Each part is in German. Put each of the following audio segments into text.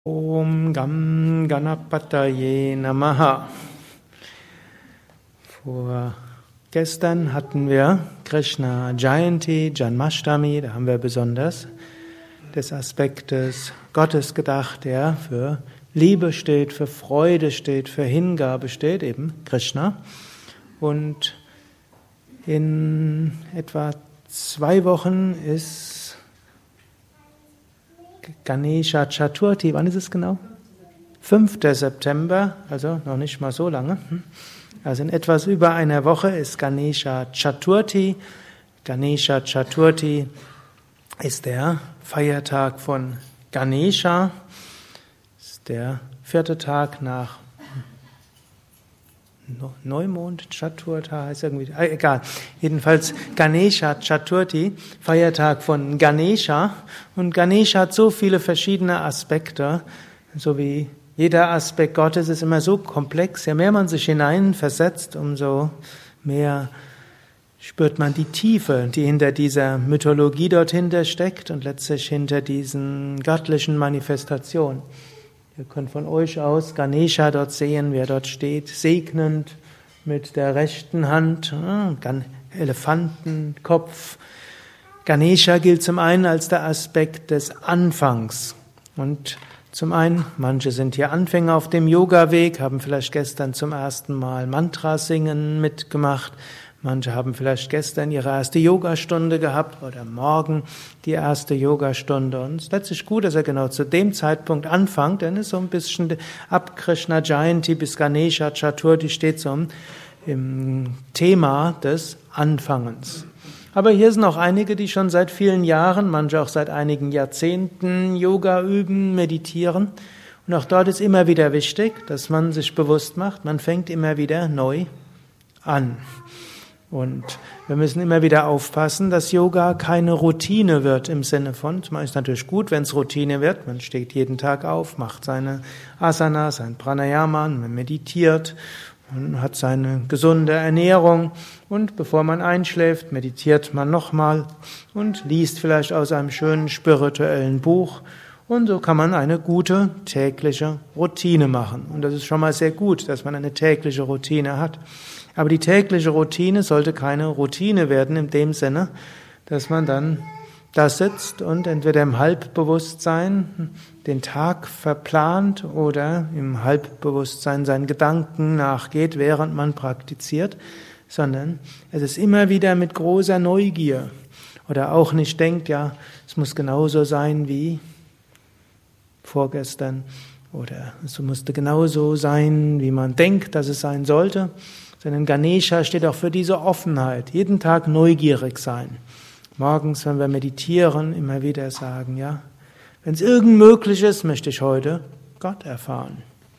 Om Gam Ganapataye Namaha. Gestern hatten wir Krishna Jayanti, Janmashtami, da haben wir besonders des Aspektes Gottes gedacht, der für Liebe steht, für Freude steht, für Hingabe steht, eben Krishna. Und in etwa 2 Wochen ist Ganesha Chaturthi. Wann ist es genau? 5. September, also noch nicht mal so lange. Also in etwas über einer Woche ist Ganesha Chaturthi. Ganesha Chaturthi ist der Feiertag von Ganesha. Ist der 4. Tag nach Neumond, Chaturtha heißt irgendwie, egal. Jedenfalls Ganesha Chaturthi, Feiertag von Ganesha. Und Ganesha hat so viele verschiedene Aspekte, so wie jeder Aspekt Gottes ist immer so komplex. Je mehr man sich hineinversetzt, umso mehr spürt man die Tiefe, die hinter dieser Mythologie dort hinter steckt und letztlich hinter diesen göttlichen Manifestationen. Ihr könnt von euch aus Ganesha dort sehen, wie er dort steht, segnend mit der rechten Hand, Elefantenkopf. Ganesha gilt zum einen als der Aspekt des Anfangs. Und zum einen, manche sind hier Anfänger auf dem Yoga-Weg, haben vielleicht gestern zum ersten Mal Mantra singen mitgemacht. Manche haben vielleicht gestern ihre erste Yogastunde gehabt oder morgen die erste Yogastunde. Und es ist letztlich gut, dass er genau zu dem Zeitpunkt anfängt, denn es ist so ein bisschen ab Krishna Jayanti bis Ganesha Chaturthi steht so im Thema des Anfangens. Aber hier sind auch einige, die schon seit vielen Jahren, manche auch seit einigen Jahrzehnten Yoga üben, meditieren. Und auch dort ist immer wieder wichtig, dass man sich bewusst macht, man fängt immer wieder neu an. Und wir müssen immer wieder aufpassen, dass Yoga keine Routine wird im Sinne von, es ist natürlich gut, wenn es Routine wird, man steht jeden Tag auf, macht seine Asanas, sein Pranayama, man meditiert und hat seine gesunde Ernährung und bevor man einschläft, meditiert man nochmal und liest vielleicht aus einem schönen spirituellen Buch und so kann man eine gute tägliche Routine machen. Und das ist schon mal sehr gut, dass man eine tägliche Routine hat. Aber die tägliche Routine sollte keine Routine werden in dem Sinne, dass man dann da sitzt und entweder im Halbbewusstsein den Tag verplant oder im Halbbewusstsein seinen Gedanken nachgeht, während man praktiziert, sondern es ist immer wieder mit großer Neugier oder auch nicht denkt, ja, es muss genauso sein wie vorgestern oder es musste genauso sein, wie man denkt, dass es sein sollte. Sondern Ganesha steht auch für diese Offenheit, jeden Tag neugierig sein. Morgens, wenn wir meditieren, immer wieder sagen, ja, wenn es irgend möglich ist, möchte ich heute Gott erfahren.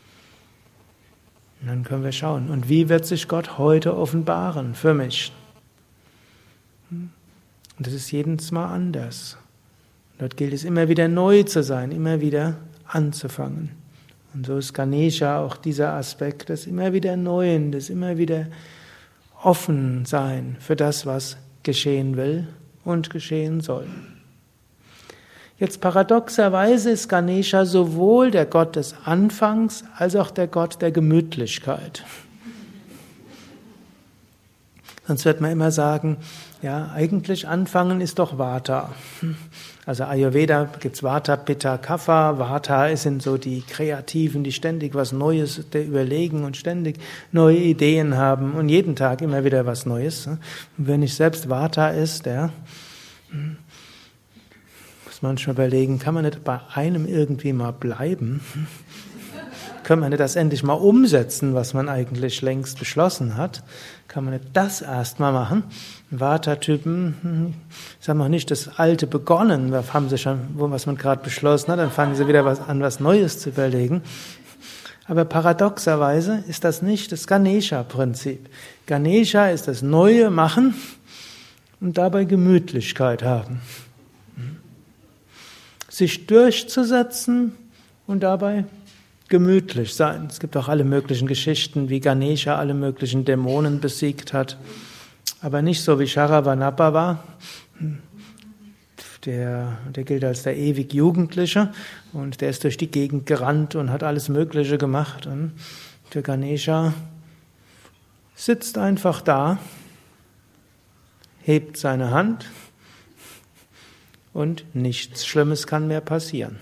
Und dann können wir schauen, und wie wird sich Gott heute offenbaren für mich? Und das ist jedes Mal anders. Dort gilt es immer wieder neu zu sein, immer wieder anzufangen. Und so ist Ganesha auch dieser Aspekt des immer wieder Neuen, des immer wieder offen sein für das, was geschehen will und geschehen soll. Jetzt paradoxerweise ist Ganesha sowohl der Gott des Anfangs als auch der Gott der Gemütlichkeit. Sonst wird man immer sagen, ja, eigentlich anfangen ist doch Vata. Also Ayurveda gibt's Vata, Pitta, Kapha. Vata sind so die Kreativen, die ständig was Neues überlegen und ständig neue Ideen haben und jeden Tag immer wieder was Neues. Und wenn nicht selbst Vata ist, der muss man schon überlegen, kann man nicht bei einem irgendwie mal bleiben? Kann man nicht das endlich mal umsetzen, was man eigentlich längst beschlossen hat? Kann man nicht das erst mal machen? Vata-Typen, sagen wir nicht das Alte begonnen, da haben sie schon, was man gerade beschlossen hat, dann fangen sie wieder an, was Neues zu überlegen. Aber paradoxerweise ist das nicht das Ganesha-Prinzip. Ganesha ist das Neue machen und dabei Gemütlichkeit haben. Sich durchzusetzen und dabei gemütlich sein. Es gibt auch alle möglichen Geschichten, wie Ganesha alle möglichen Dämonen besiegt hat. Aber nicht so wie Sharavanabhava, Der gilt als der ewig Jugendliche und der ist durch die Gegend gerannt und hat alles Mögliche gemacht. Und der Ganesha sitzt einfach da, hebt seine Hand und nichts Schlimmes kann mehr passieren.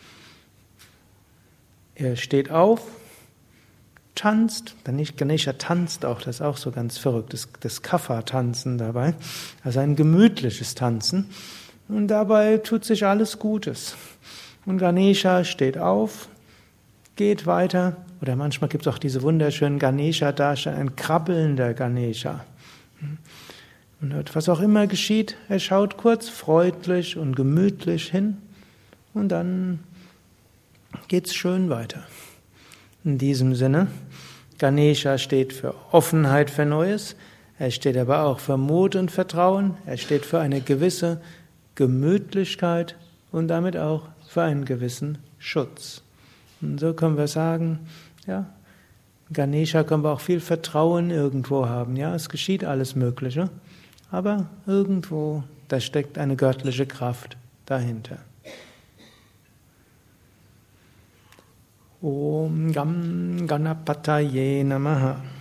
Er steht auf, tanzt, Ganesha tanzt auch, das ist auch so ganz verrückt, das Kapha-Tanzen dabei, also ein gemütliches Tanzen. Und dabei tut sich alles Gutes. Und Ganesha steht auf, geht weiter, oder manchmal gibt es auch diese wunderschönen Ganesha-Darstellungen, ein krabbelnder Ganesha. Und was auch immer geschieht, er schaut kurz freundlich und gemütlich hin und dann geht's schön weiter. In diesem Sinne, Ganesha steht für Offenheit für Neues, er steht aber auch für Mut und Vertrauen, er steht für eine gewisse Gemütlichkeit und damit auch für einen gewissen Schutz. Und so können wir sagen, ja, Ganesha können wir auch viel Vertrauen irgendwo haben. Ja, es geschieht alles Mögliche, aber irgendwo, da steckt eine göttliche Kraft dahinter. Om Gam Ganapataye Namaha.